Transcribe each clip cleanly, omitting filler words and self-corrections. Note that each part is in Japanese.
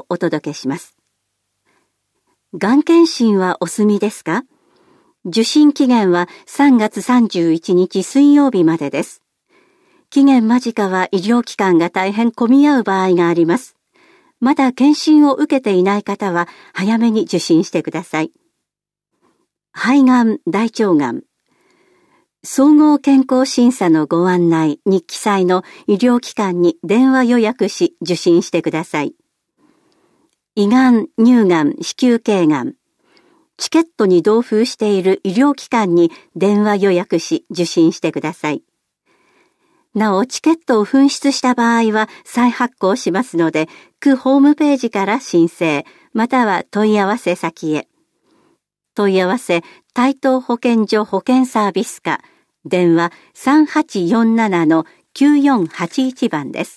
お届けします。がん検診はお済みですか？受診期限は3月31日水曜日までです。期限間近は医療機関が大変混み合う場合があります。まだ検診を受けていない方は早めに受診してください。肺がん、大腸がん。総合健康審査のご案内に記載の医療機関に電話予約し受診してください。胃がん、乳がん、子宮頸がん。チケットに同封している医療機関に電話予約し受診してください。なお、チケットを紛失した場合は再発行しますので、区ホームページから申請、または問い合わせ先へ。問い合わせ、台東保健所保健サービス課、電話 3847-9481 番です。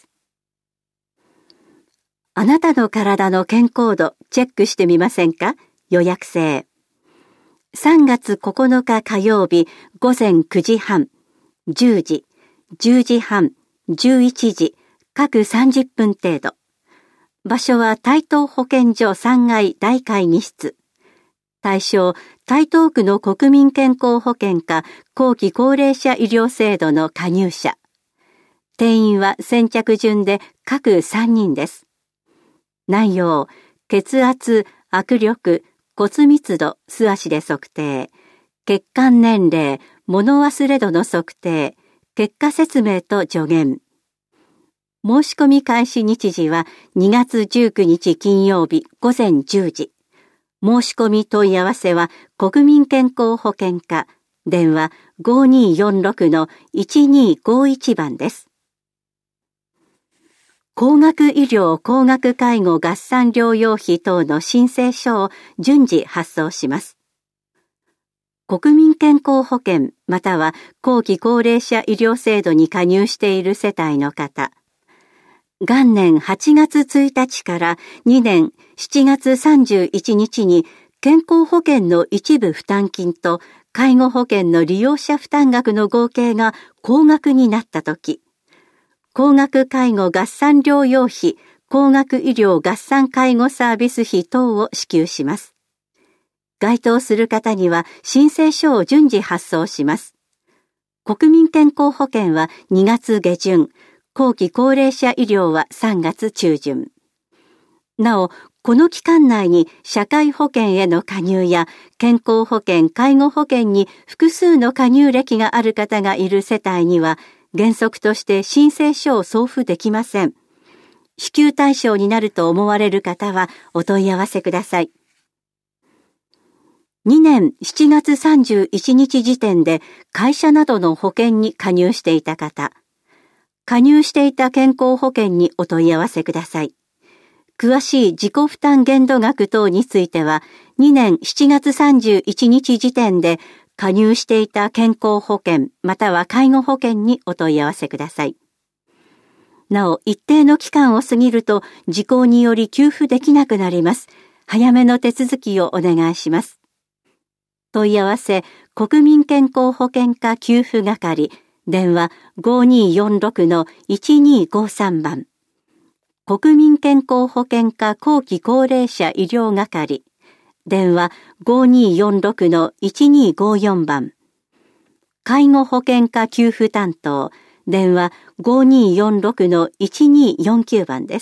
あなたの体の健康度チェックしてみませんか？予約制。3月9日火曜日午前9時半、10時、10時半、11時、各30分程度。場所は台東保健所3階大会議室。対象、台東区の国民健康保険課後期高齢者医療制度の加入者。定員は先着順で各3人です。内容、血圧、握力、骨密度、素足で測定、血管年齢、物忘れ度の測定、結果説明と助言。申し込み開始日時は2月19日金曜日午前10時。申し込み問い合わせは国民健康保険課、電話 5246-1251 番です。高額医療高額介護合算療養費等の申請書を順次発送します。国民健康保険または後期高齢者医療制度に加入している世帯の方、元年8月1日から2年7月31日に健康保険の一部負担金と介護保険の利用者負担額の合計が高額になったとき、高額介護合算療養費、高額医療合算介護サービス費等を支給します。該当する方には申請書を順次発送します。国民健康保険は2月下旬、後期高齢者医療は3月中旬。なお、この期間内に社会保険への加入や健康保険、介護保険に複数の加入歴がある方がいる世帯には原則として申請書を送付できません。支給対象になると思われる方はお問い合わせください。2年7月31日時点で会社などの保険に加入していた方、加入していた健康保険にお問い合わせください。詳しい自己負担限度額等については、2年7月31日時点で加入していた健康保険または介護保険にお問い合わせください。なお、一定の期間を過ぎると時効により給付できなくなります。早めの手続きをお願いします。問い合わせ、国民健康保険課給付係、電話 5246-1253 番。国民健康保険課後期高齢者医療係、電話 5246-1254 番。介護保険課給付担当、電話 5246-1249 番です。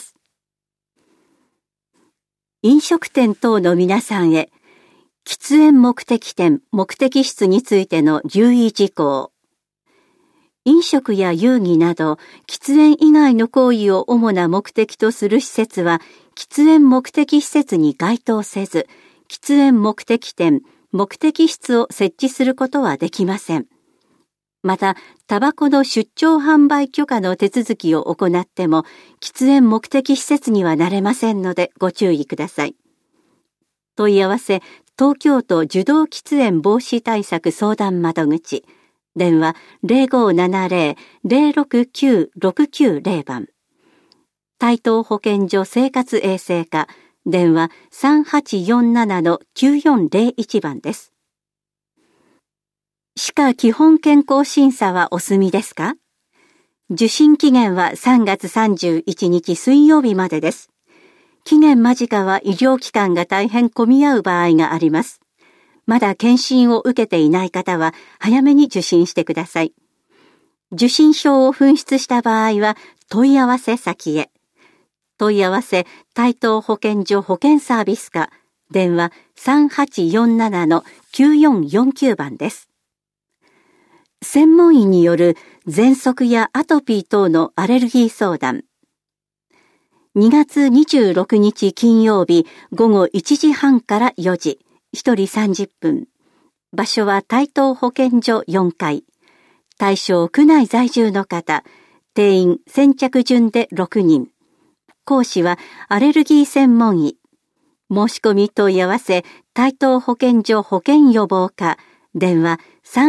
飲食店等の皆さんへ、喫煙目的店、目的室についての留意事項。飲食や遊戯など、喫煙以外の行為を主な目的とする施設は、喫煙目的施設に該当せず、喫煙目的店、目的室を設置することはできません。また、タバコの出張販売許可の手続きを行っても、喫煙目的施設にはなれませんのでご注意ください。問い合わせ、東京都受動喫煙防止対策相談窓口、電話 0570-069-690 番。台東保健所生活衛生課、電話 3847-9401 番です。歯科基本健康審査はお済みですか？受診期限は3月31日水曜日までです。 期限間近は医療機関が大変混み合う場合があります。まだ検診を受けていない方は早めに受診してください。受診票を紛失した場合は問い合わせ先へ。問い合わせ台東保健所保健サービス課、電話 3847-9449 番です。専門医による喘息やアトピー等のアレルギー相談。2月26日金曜日午後1時半から4時、1人30分。場所は台東保健所4階。対象区内在住の方、定員先着順で6人。講師はアレルギー専門医。申し込み問い合わせ、台東保健所保健予防課、電話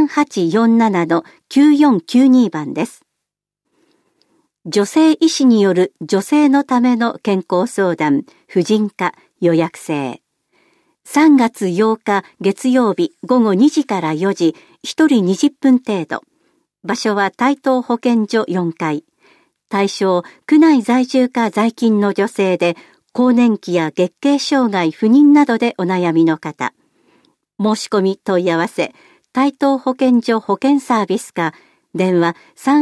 3847-9492 番です。女性医師による女性のための健康相談、婦人科予約制。3月8日月曜日午後2時から4時、1人20分程度。場所は台東保健所4階。対象、区内在住か在勤の女性で、更年期や月経障害、不妊などでお悩みの方。申し込み問い合わせ、台東保健所保健サービス課、電話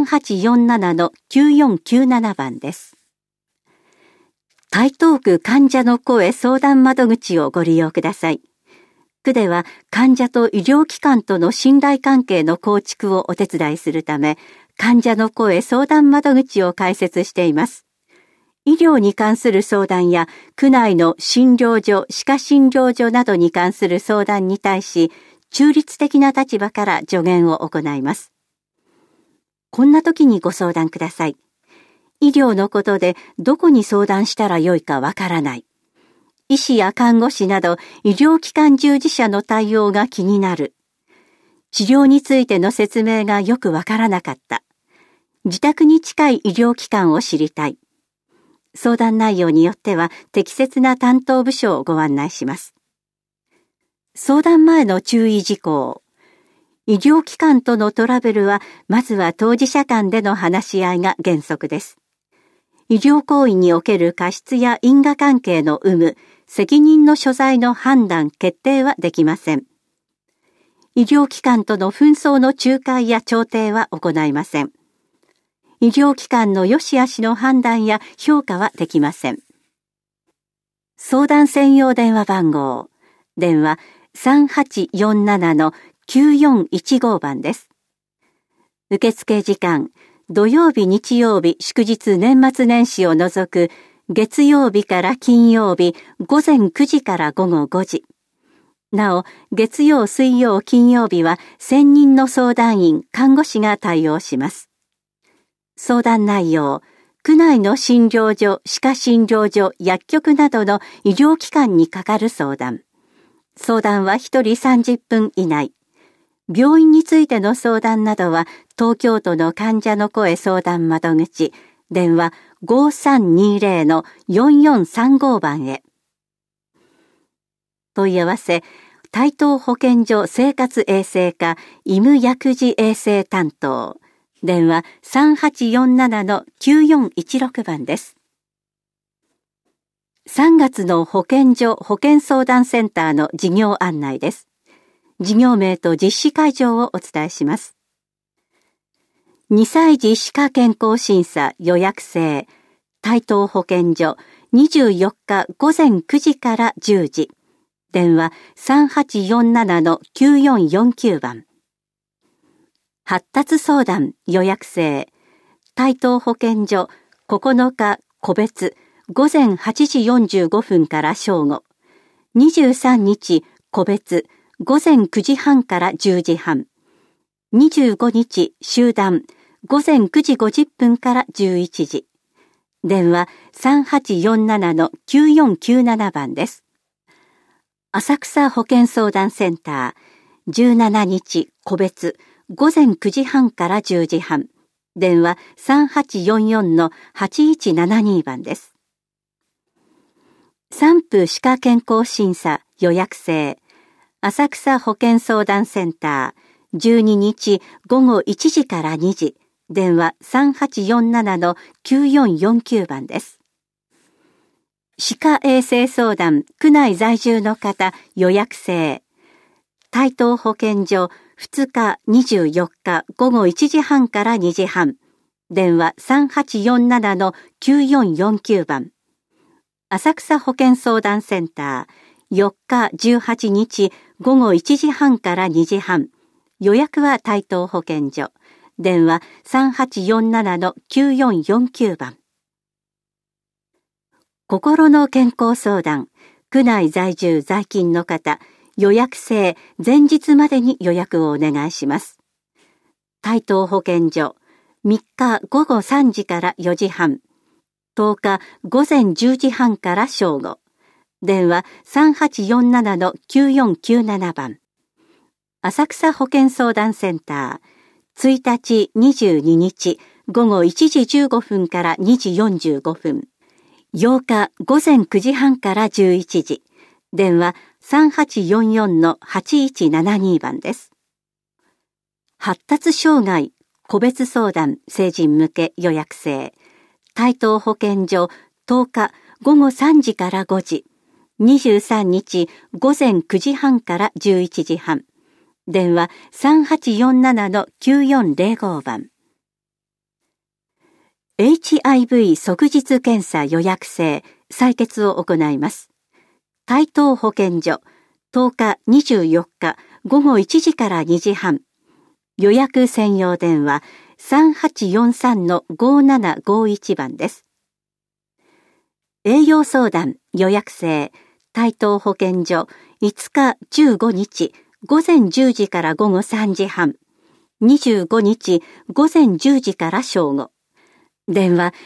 3847-9497 番です。台東区患者の声相談窓口をご利用ください。区では患者と医療機関との信頼関係の構築をお手伝いするため、患者の声相談窓口を開設しています。医療に関する相談や、区内の診療所、歯科診療所などに関する相談に対し、中立的な立場から助言を行います。こんな時にご相談ください。医療のことでどこに相談したらよいかわからない。医師や看護師など医療機関従事者の対応が気になる。治療についての説明がよくわからなかった。自宅に近い医療機関を知りたい。相談内容によっては適切な担当部署をご案内します。相談前の注意事項。医療機関とのトラブルは、まずは当事者間での話し合いが原則です。医療行為における過失や因果関係の有無、責任の所在の判断、決定はできません。医療機関との紛争の仲介や調停は行いません。医療機関の良し悪しの判断や評価はできません。相談専用電話番号。電話 3847-9415 番です。受付時間、土曜日、日曜日、祝日、年末年始を除く、月曜日から金曜日、午前9時から午後5時。なお、月曜、水曜、金曜日は、専任の相談員、看護師が対応します。相談内容、区内の診療所、歯科診療所、薬局などの医療機関にかかる相談。相談は1人30分以内。病院についての相談などは、東京都の患者の声相談窓口、電話 5320-4435 番へ。問い合わせ、台東保健所生活衛生課医務薬事衛生担当、電話 3847-9416 番です。3月の保健所保健相談センターの事業案内です。事業名と実施会場をお伝えします。2歳児歯科健康審査予約制、台東保健所24日午前9時から10時、電話 3847-9449 番。発達相談予約制、台東保健所9日個別午前8時45分から正午、23日個別午前9時半から10時半、25日集団午前9時50分から11時、電話 3847-9497 番です。浅草保健相談センター17日個別午前9時半から10時半、電話 3844-8172 番です。産婦歯科健康審査予約制、浅草保健相談センター12日午後1時から2時、電話 3847-9449 番です。 歯科衛生相談、区内在住の方、予約制。台東保健所、2日24日午後1時半から2時半。電話3847-9449番。浅草保健相談センター、4日18日午後1時半から2時半。予約は台東保健所。電話3847-9449番。心の健康相談、区内在住在勤の方、予約制、前日までに予約をお願いします。台東保健所、3日午後3時から4時半、10日午前10時半から正午。電話3847-9497番。浅草保健相談センター、1日22日午後1時15分から2時45分。8日午前9時半から11時。電話3844-8172番です。発達障害、個別相談、成人向け予約制。台東保健所10日午後3時から5時。23日午前9時半から11時半。電話3847-9405番。HIV 即日検査予約制、採血を行います。台東保健所、10日24日午後1時から2時半。予約専用電話3843-5751番です。栄養相談予約制、台東保健所、5日15日午前10時から午後3時半。25日午前10時から正午。電話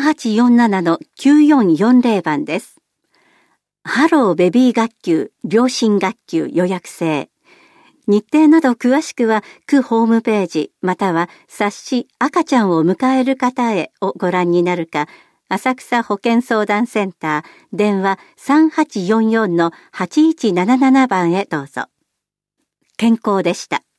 3847-9440番です。ハローベビー学級、両親学級予約制。日程など詳しくは区ホームページまたは冊子赤ちゃんを迎える方へをご覧になるか、浅草保健相談センター電話3844-8177番へどうぞ。健康でした。